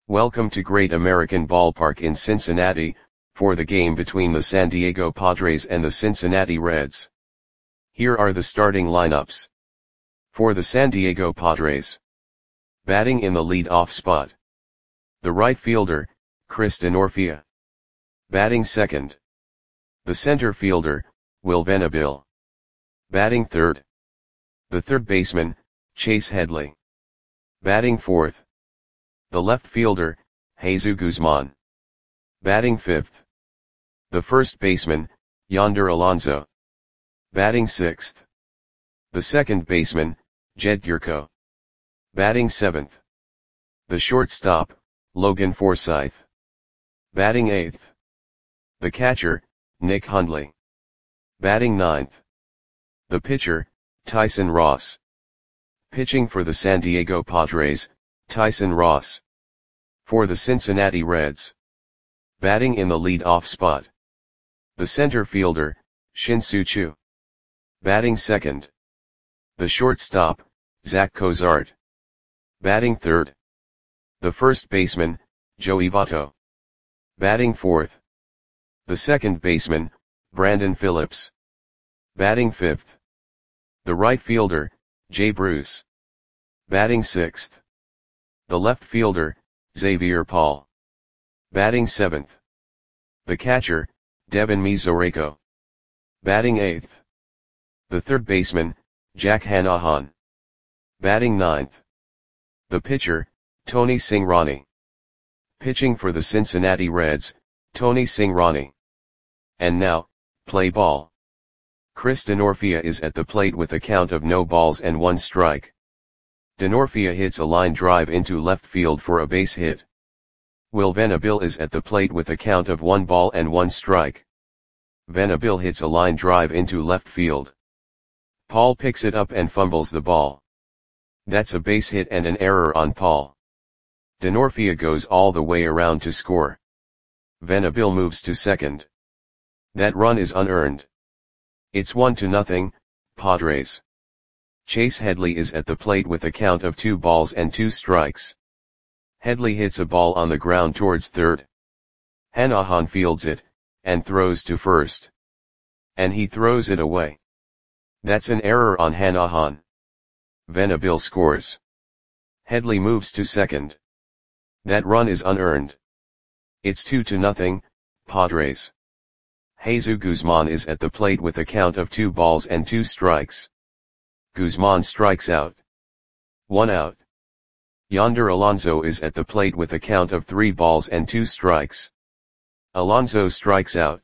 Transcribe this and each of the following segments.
Welcome to Great American Ballpark in Cincinnati, for the game between the San Diego Padres and the Cincinnati Reds. Here are the starting lineups. For the San Diego Padres. Batting in the lead-off spot. The right fielder, Chris Denorfia. Batting second. The center fielder, Will Venable. Batting third. The third baseman, Chase Headley. Batting fourth. The left fielder, Jesus Guzman. Batting fifth. The first baseman, Yonder Alonso. Batting sixth. The second baseman, Jed Gyorko. Batting seventh. The shortstop, Logan Forsythe. Batting eighth. The catcher, Nick Hundley. Batting ninth. The pitcher, Tyson Ross. Pitching for the San Diego Padres, Tyson Ross. For the Cincinnati Reds. Batting in the lead-off spot. The center fielder, Shin-Soo Choo. Batting second. The shortstop, Zach Cozart. Batting third. The first baseman, Joey Votto. Batting fourth. The second baseman, Brandon Phillips. Batting fifth. The right fielder, Jay Bruce. Batting sixth. The left fielder, Xavier Paul. Batting seventh. The catcher, Devin Mesoraco. Batting eighth. The third baseman, Jack Hanahan. Batting ninth. The pitcher, Tony Cingrani. Pitching for the Cincinnati Reds, Tony Cingrani. And now, play ball. Chris Denorfia is at the plate with a count of no balls and one strike. Denorfia hits a line drive into left field for a base hit. Will Venable is at the plate with a count of 1 ball and 1 strike. Venable hits a line drive into left field. Paul picks it up and fumbles the ball. That's a base hit and an error on Paul. Denorfia goes all the way around to score. Venable moves to second. That run is unearned. It's 1-0, Padres. Chase Headley is at the plate with a count of 2 balls and 2 strikes. Headley hits a ball on the ground towards third. Hanahan fields it, and throws to first. And he throws it away. That's an error on Hanahan. Venable scores. Headley moves to second. That run is unearned. It's 2-0, Padres. Jesus Guzman is at the plate with a count of 2 balls and 2 strikes. Guzman strikes out. 1 out. Yonder Alonso is at the plate with a count of 3 balls and 2 strikes. Alonso strikes out.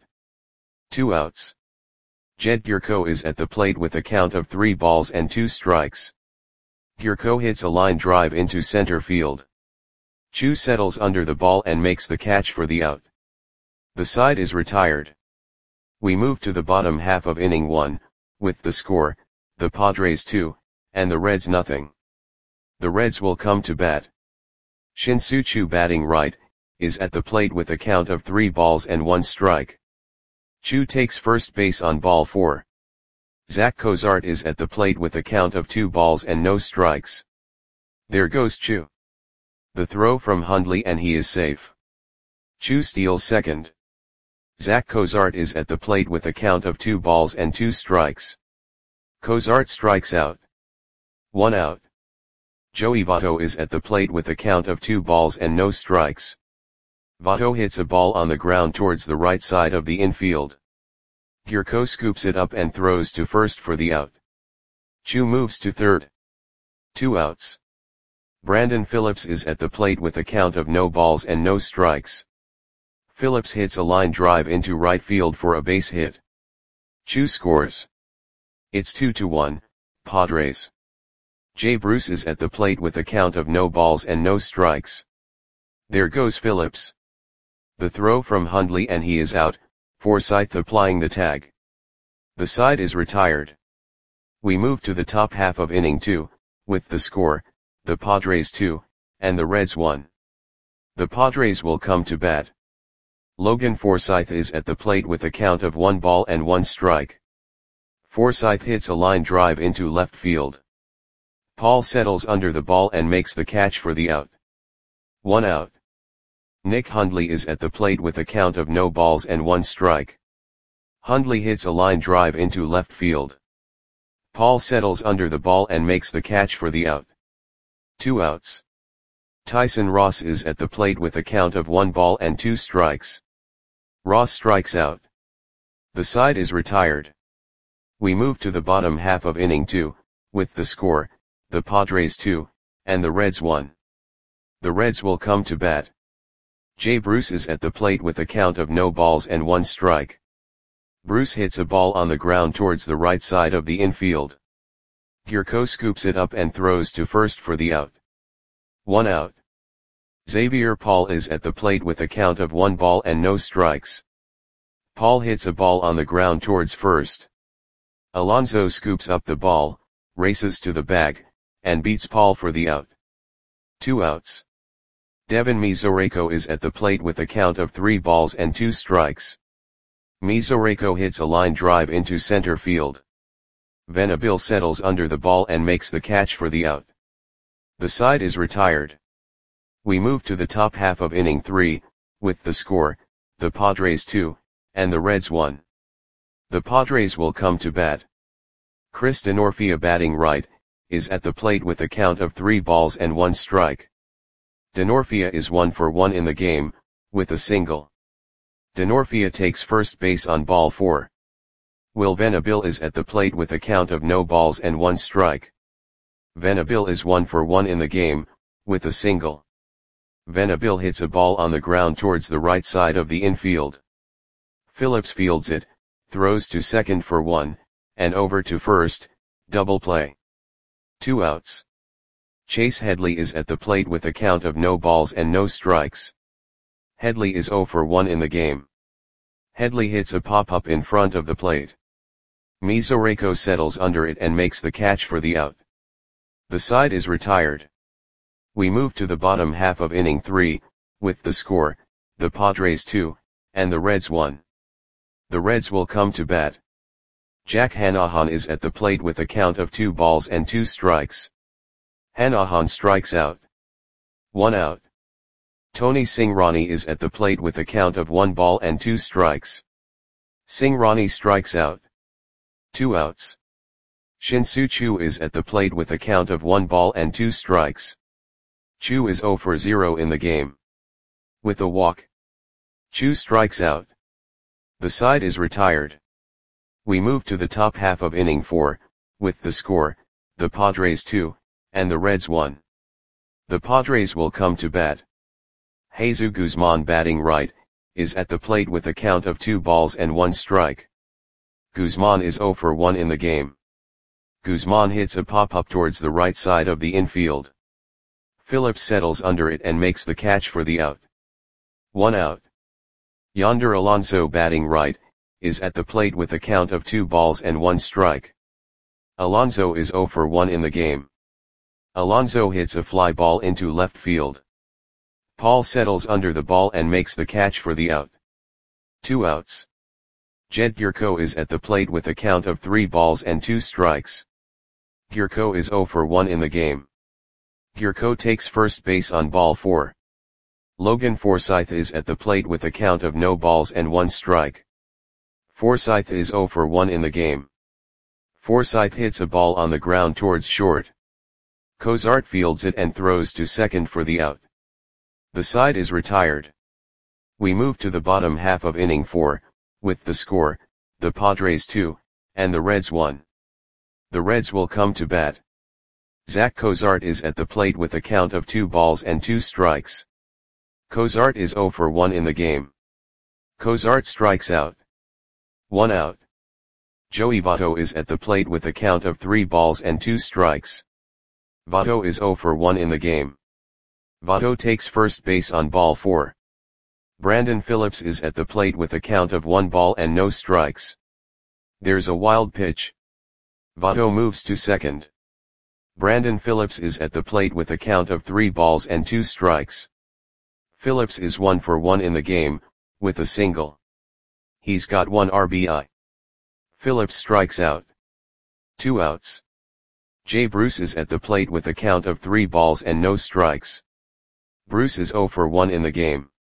2 outs. Jed Gyorko is at the plate with a count of 3 balls and 2 strikes. Gyorko hits a line drive into center field. Choo settles under the ball and makes the catch for the out. The side is retired. We move to the bottom half of inning 1, with the score, the Padres 2, and the Reds nothing. The Reds will come to bat. Shin-Soo Choo batting right, is at the plate with a count of 3 balls and 1 strike. Choo takes first base on ball 4. Zach Cozart is at the plate with a count of 2 balls and no strikes. There goes Choo. The throw from Hundley and he is safe. Choo steals second. Zach Cozart is at the plate with a count of 2 balls and 2 strikes. Cozart strikes out. 1 out. Joey Votto is at the plate with a count of 2 balls and no strikes. Votto hits a ball on the ground towards the right side of the infield. Gyorko scoops it up and throws to first for the out. Choo moves to third. 2 outs. Brandon Phillips is at the plate with a count of no balls and no strikes. Phillips hits a line drive into right field for a base hit. Choo scores. It's 2-1, Padres. Jay Bruce is at the plate with a count of no balls and no strikes. There goes Phillips. The throw from Hundley and he is out, Forsythe applying the tag. The side is retired. We move to the top half of inning 2, with the score, the Padres 2, and the Reds 1. The Padres will come to bat. Logan Forsythe is at the plate with a count of 1 ball and 1 strike. Forsythe hits a line drive into left field. Paul settles under the ball and makes the catch for the out. 1 out. Nick Hundley is at the plate with a count of no balls and 1 strike. Hundley hits a line drive into left field. Paul settles under the ball and makes the catch for the out. 2 outs. Tyson Ross is at the plate with a count of 1 ball and 2 strikes. Ross strikes out. The side is retired. We move to the bottom half of inning 2, with the score, the Padres 2, and the Reds 1. The Reds will come to bat. Jay Bruce is at the plate with a count of no balls and 1 strike. Bruce hits a ball on the ground towards the right side of the infield. Gurko scoops it up and throws to first for the out. 1 out. Xavier Paul is at the plate with a count of 1 ball and no strikes. Paul hits a ball on the ground towards first. Alonso scoops up the ball, races to the bag, and beats Paul for the out. 2 outs. Devin Mesoraco is at the plate with a count of 3 balls and 2 strikes. Mesoraco hits a line drive into center field. Venable settles under the ball and makes the catch for the out. The side is retired. We move to the top half of inning 3, with the score, the Padres 2, and the Reds 1. The Padres will come to bat. Chris Denorfia, batting right, is at the plate with a count of 3 balls and 1 strike. Denorfia is 1 for 1 in the game, with a single. Denorfia takes first base on ball 4. Will Venable is at the plate with a count of no balls and 1 strike. Venable is 1 for 1 in the game, with a single. Venable hits a ball on the ground towards the right side of the infield. Phillips fields it, throws to second for 1, and over to first, double play. 2 outs. Chase Headley is at the plate with a count of no balls and no strikes. Headley is 0 for 1 in the game. Headley hits a pop-up in front of the plate. Mesoraco settles under it and makes the catch for the out. The side is retired. We move to the bottom half of inning 3, with the score, the Padres 2, and the Reds 1. The Reds will come to bat. Jack Hanahan is at the plate with a count of 2 balls and 2 strikes. Hanahan strikes out. 1 out. Tony Cingrani is at the plate with a count of 1 ball and 2 strikes. Cingrani strikes out. 2 outs. Shin-Soo Choo is at the plate with a count of 1 ball and 2 strikes. Choo is 0 for 0 in the game. With a walk. Choo strikes out. The side is retired. We move to the top half of inning 4, with the score, the Padres 2, and the Reds 1. The Padres will come to bat. Jesus Guzman, batting right, is at the plate with a count of 2 balls and 1 strike. Guzman is 0 for 1 in the game. Guzman hits a pop-up towards the right side of the infield. Phillips settles under it and makes the catch for the out. 1 out. Yonder Alonso, batting right, is at the plate with a count of 2 balls and 1 strike. Alonso is 0 for 1 in the game. Alonso hits a fly ball into left field. Paul settles under the ball and makes the catch for the out. 2 outs. Jed Gurko is at the plate with a count of 3 balls and 2 strikes. Gurko is 0 for 1 in the game. Gurko takes first base on ball 4. Logan Forsythe is at the plate with a count of no balls and 1 strike. Forsythe is 0 for 1 in the game. Forsythe hits a ball on the ground towards short. Cozart fields it and throws to second for the out. The side is retired. We move to the bottom half of inning 4, with the score, the Padres 2, and the Reds 1. The Reds will come to bat. Zach Cozart is at the plate with a count of 2 balls and 2 strikes. Cozart is 0 for 1 in the game. Cozart strikes out. 1 out. Joey Votto is at the plate with a count of 3 balls and 2 strikes. Votto is 0 for 1 in the game. Votto takes first base on ball 4. Brandon Phillips is at the plate with a count of 1 ball and no strikes. There's a wild pitch. Votto moves to second. Brandon Phillips is at the plate with a count of 3 balls and 2 strikes. Phillips is 1 for 1 in the game, with a single. He's got 1 RBI. Phillips strikes out. 2 outs. Jay Bruce is at the plate with a count of 3 balls and no strikes. Bruce is 0 for 1 in the game.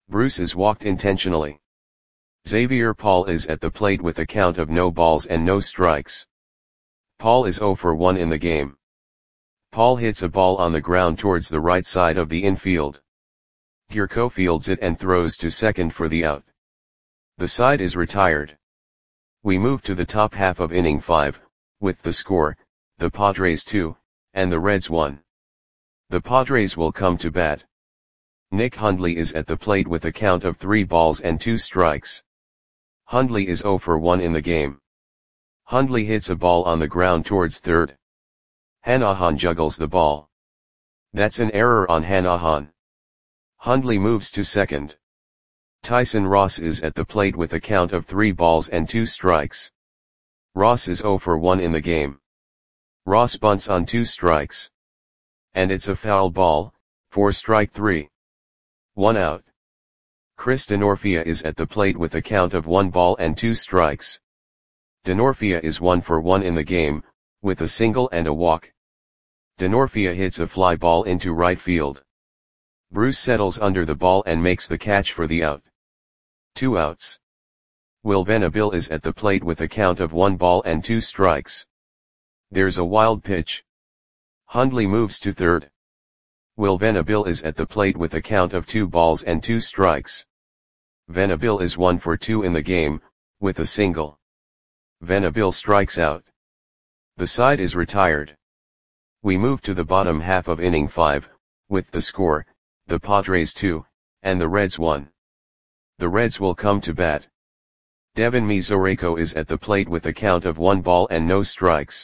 Bruce is walked intentionally. Xavier Paul is at the plate with a count of no balls and no strikes. Paul is 0 for 1 in the game. Paul hits a ball on the ground towards the right side of the infield. Gurko fields it and throws to second for the out. The side is retired. We move to the top half of inning 5, with the score, the Padres 2, and the Reds 1. The Padres will come to bat. Nick Hundley is at the plate with a count of 3 balls and 2 strikes. Hundley is 0 for 1 in the game. Hundley hits a ball on the ground towards third. Hanahan juggles the ball. That's an error on Hanahan. Hundley moves to second. Tyson Ross is at the plate with a count of 3 balls and 2 strikes. Ross is 0 for 1 in the game. Ross bunts on 2 strikes. And it's a foul ball, for strike 3. 1 out. Chris Denorfia is at the plate with a count of 1 ball and 2 strikes. Denorfia is 1 for 1 in the game, with a single and a walk. Denorfia hits a fly ball into right field. Bruce settles under the ball and makes the catch for the out. 2 outs. Will Venable is at the plate with a count of 1 ball and 2 strikes. There's a wild pitch. Hundley moves to third. Will Venable is at the plate with a count of 2 balls and 2 strikes. Venable is 1 for 2 in the game, with a single. Venable strikes out. The side is retired. We move to the bottom half of inning 5, with the score, the Padres 2, and the Reds 1. The Reds will come to bat. Devin Mesoraco is at the plate with a count of 1 ball and no strikes.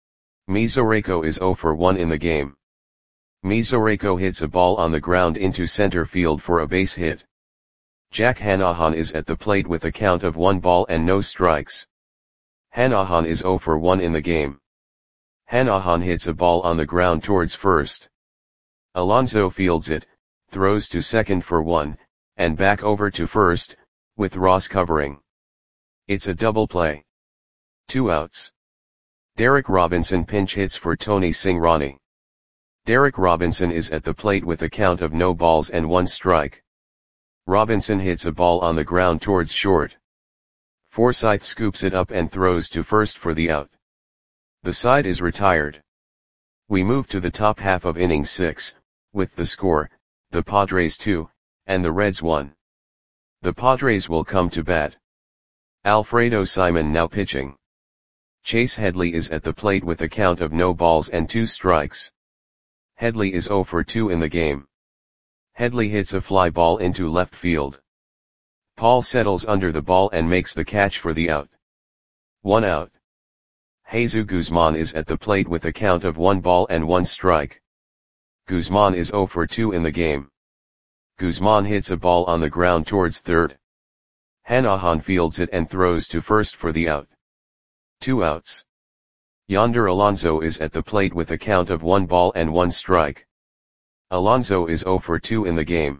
Mesoraco is 0 for 1 in the game. Mesoraco hits a ball on the ground into center field for a base hit. Jack Hanahan is at the plate with a count of 1 ball and no strikes. Hanahan is 0 for 1 in the game. Hanahan hits a ball on the ground towards first. Alonso fields it, throws to second for 1, and back over to first, with Ross covering. It's a double play. 2 outs. Derek Robinson pinch hits for Tony Cingrani. Derek Robinson is at the plate with a count of no balls and 1 strike. Robinson hits a ball on the ground towards short. Forsythe scoops it up and throws to first for the out. The side is retired. We move to the top half of inning 6, with the score, the Padres 2, and the Reds 1. The Padres will come to bat. Alfredo Simon now pitching. Chase Headley is at the plate with a count of no balls and 2 strikes. Headley is 0 for 2 in the game. Headley hits a fly ball into left field. Paul settles under the ball and makes the catch for the out. 1 out. Jesus Guzman is at the plate with a count of 1 ball and 1 strike. Guzman is 0 for 2 in the game. Guzman hits a ball on the ground towards third. Hanahan fields it and throws to first for the out. 2 outs. Yonder Alonso is at the plate with a count of 1 ball and 1 strike. Alonso is 0 for 2 in the game.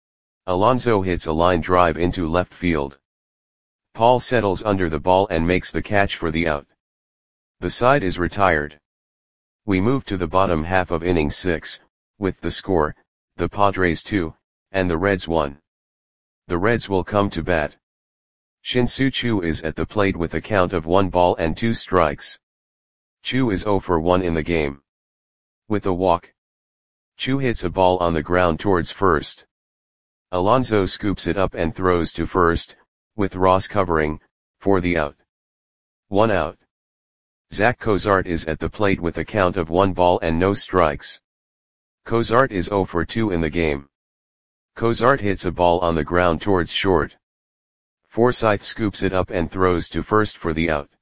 Alonso hits a line drive into left field. Paul settles under the ball and makes the catch for the out. The side is retired. We move to the bottom half of inning 6, with the score, the Padres 2, and the Reds 1. The Reds will come to bat. Shin-Soo Choo is at the plate with a count of 1 ball and 2 strikes. Choo is 0 for 1 in the game. With a walk. Choo hits a ball on the ground towards first. Alonso scoops it up and throws to first, with Ross covering, for the out. 1 out. Zach Cozart is at the plate with a count of 1 ball and no strikes. Cozart is 0 for 2 in the game. Cozart hits a ball on the ground towards short. Forsythe scoops it up and throws to first for the out.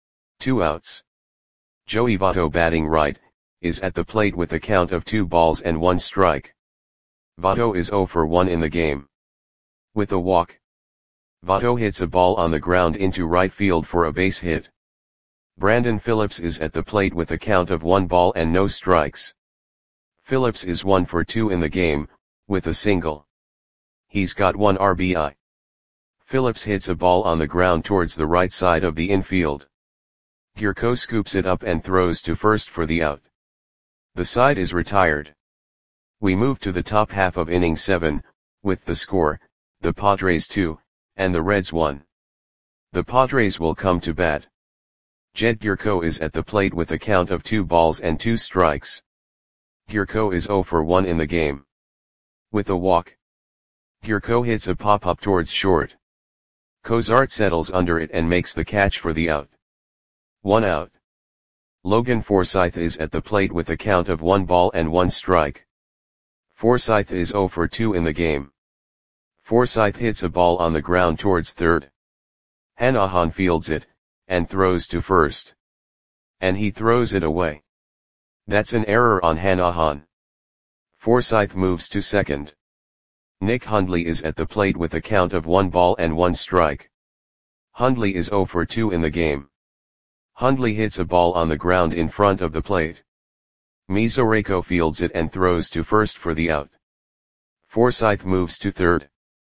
2 outs. Joey Votto batting right, is at the plate with a count of 2 balls and 1 strike. Votto is 0 for 1 in the game. With a walk. Votto hits a ball on the ground into right field for a base hit. Brandon Phillips is at the plate with a count of 1 ball and no strikes. Phillips is 1 for 2 in the game, with a single. He's got 1 RBI. Phillips hits a ball on the ground towards the right side of the infield. Gurko scoops it up and throws to first for the out. The side is retired. We move to the top half of inning 7, with the score, the Padres 2, and the Reds 1. The Padres will come to bat. Jed Gyorko is at the plate with a count of 2 balls and 2 strikes. Gyorko is 0 for 1 in the game. With a walk, Gyorko hits a pop-up towards short. Cozart settles under it and makes the catch for the out. 1 out. Logan Forsythe is at the plate with a count of 1 ball and 1 strike. Forsythe is 0 for 2 in the game. Forsythe hits a ball on the ground towards third. Hanahan fields it, and throws to first. And he throws it away. That's an error on Hanahan. Forsythe moves to second. Nick Hundley is at the plate with a count of 1 ball and 1 strike. Hundley is 0 for 2 in the game. Hundley hits a ball on the ground in front of the plate. Mesoraco fields it and throws to first for the out. Forsythe moves to third.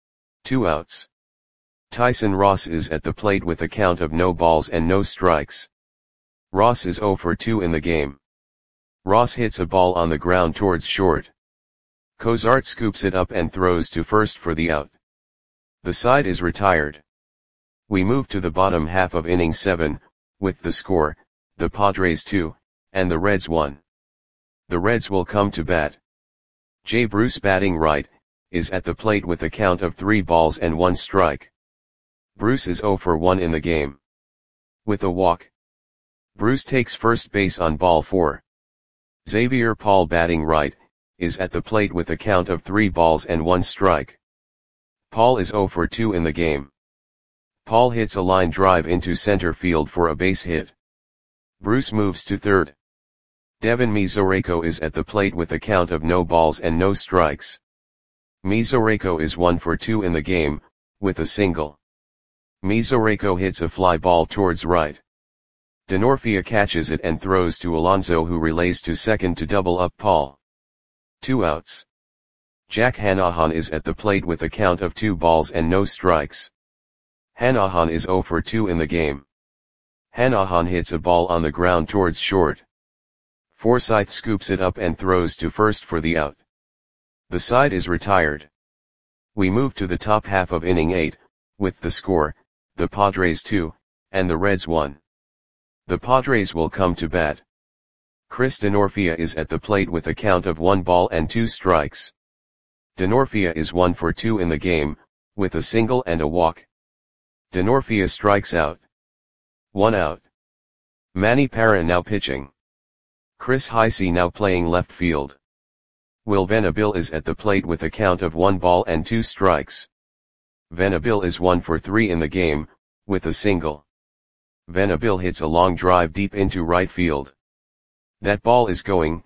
2 outs. Tyson Ross is at the plate with a count of no balls and no strikes. Ross is 0 for 2 in the game. Ross hits a ball on the ground towards short. Cozart scoops it up and throws to first for the out. The side is retired. We move to the bottom half of inning 7, with the score, the Padres 2, and the Reds 1. The Reds will come to bat. Jay Bruce batting right, is at the plate with a count of 3 balls and 1 strike. Bruce is 0 for 1 in the game. With a walk, Bruce takes first base on ball 4. Xavier Paul batting right, is at the plate with a count of 3 balls and 1 strike. Paul is 0 for 2 in the game. Paul hits a line drive into center field for a base hit. Bruce moves to third. Devin Mesoraco is at the plate with a count of no balls and no strikes. Mesoraco is 1 for 2 in the game, with a single. Mesoraco hits a fly ball towards right. Denorfia catches it and throws to Alonso, who relays to second to double up Paul. 2 outs. Jack Hanahan is at the plate with a count of 2 balls and no strikes. Hanahan is 0 for 2 in the game. Hanahan hits a ball on the ground towards short. Forsythe scoops it up and throws to first for the out. The side is retired. We move to the top half of inning 8, with the score, the Padres 2, and the Reds 1. The Padres will come to bat. Chris Denorfia is at the plate with a count of 1 ball and 2 strikes. Denorfia is 1 for 2 in the game, with a single and a walk. Denorfia strikes out. 1 out. Manny Parra now pitching. Chris Heisey now playing left field. Will Venable is at the plate with a count of 1 ball and 2 strikes. Venable is 1 for 3 in the game, with a single. Venable hits a long drive deep into right field. That ball is gone.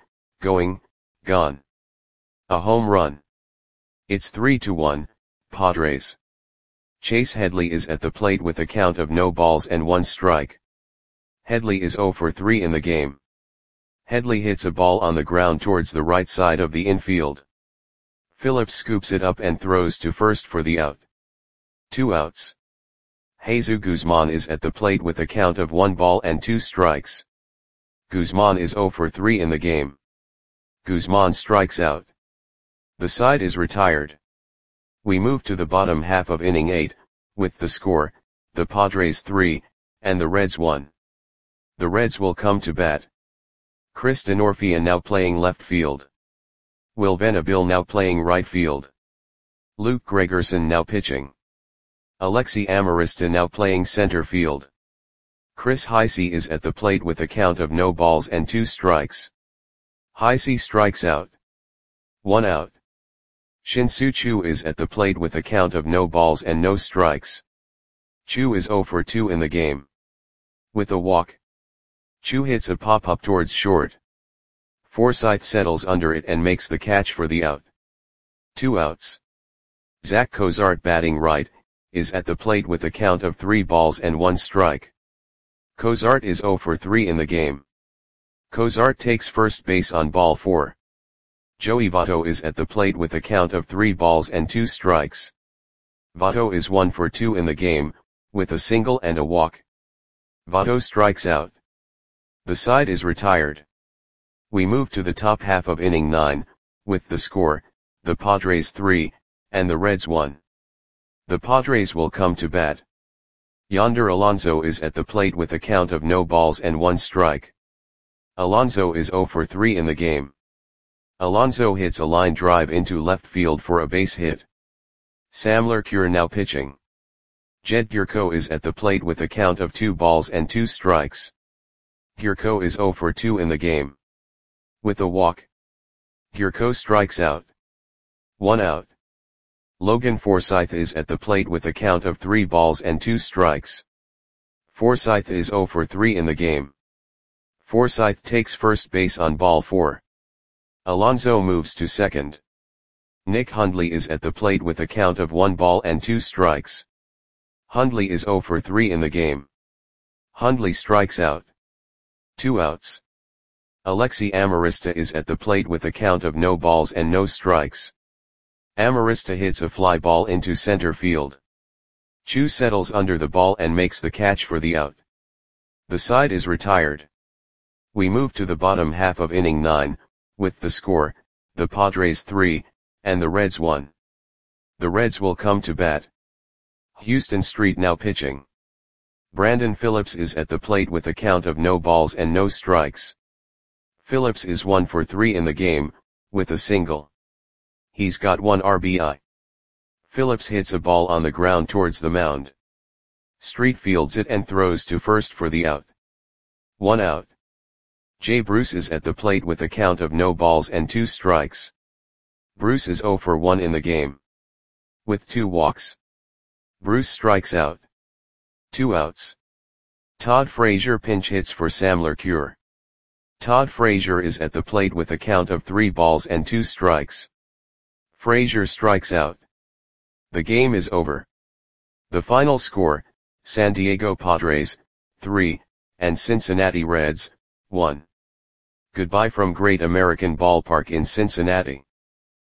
A home run. It's 3-1, Padres. Chase Headley is at the plate with a count of no balls and 1 strike. Headley is 0 for 3 in the game. Headley hits a ball on the ground towards the right side of the infield. Phillips scoops it up and throws to first for the out. 2 outs. Jesus Guzman is at the plate with a count of 1 ball and 2 strikes. Guzman is 0 for 3 in the game. Guzman strikes out. The side is retired. We move to the bottom half of inning 8, with the score, the Padres 3, and the Reds 1. The Reds will come to bat. Chris Denorfia now playing left field. Will Venable now playing right field. Luke Gregerson now pitching. Alexi Amarista now playing center field. Chris Heisey is at the plate with a count of no balls and 2 strikes. Heisey strikes out. 1 out. Shin-Soo Choo is at the plate with a count of no balls and no strikes. Choo is 0 for 2 in the game. With a walk, Choo hits a pop-up towards short. Forsythe settles under it and makes the catch for the out. 2 outs. Zach Cozart batting right, is at the plate with a count of 3 balls and 1 strike. Cozart is 0 for 3 in the game. Cozart takes first base on ball 4. Joey Votto is at the plate with a count of 3 balls and 2 strikes. Votto is 1 for 2 in the game, with a single and a walk. Votto strikes out. The side is retired. We move to the top half of inning 9, with the score, the Padres 3, and the Reds 1. The Padres will come to bat. Yonder Alonso is at the plate with a count of no balls and 1 strike. Alonso is 0 for 3 in the game. Alonso hits a line drive into left field for a base hit. Sam Lecure now pitching. Jed Gyorko is at the plate with a count of 2 balls and 2 strikes. Gyorko is 0 for 2 in the game. With a walk, Gyorko strikes out. 1 out. Logan Forsythe is at the plate with a count of 3 balls and 2 strikes. Forsythe is 0 for 3 in the game. Forsythe takes first base on ball 4. Alonso moves to second. Nick Hundley is at the plate with a count of 1 ball and 2 strikes. Hundley is 0 for 3 in the game. Hundley strikes out. 2 outs. Alexi Amarista is at the plate with a count of no balls and no strikes. Amarista hits a fly ball into center field. Chu settles under the ball and makes the catch for the out. The side is retired. We move to the bottom half of inning 9, with the score, the Padres 3, and the Reds 1. The Reds will come to bat. Houston Street now pitching. Brandon Phillips is at the plate with a count of no balls and no strikes. Phillips is 1 for 3 in the game, with a single. He's got 1 RBI. Phillips hits a ball on the ground towards the mound. Street fields it and throws to first for the out. 1 out. Jay Bruce is at the plate with a count of no balls and 2 strikes. Bruce is 0 for 1 in the game. With 2 walks. Bruce strikes out. 2 outs. Todd Frazier pinch hits for Sam Lecure. Todd Frazier is at the plate with a count of 3 balls and 2 strikes. Frazier strikes out. The game is over. The final score, San Diego Padres, 3, and Cincinnati Reds, 1. Goodbye from Great American Ballpark in Cincinnati.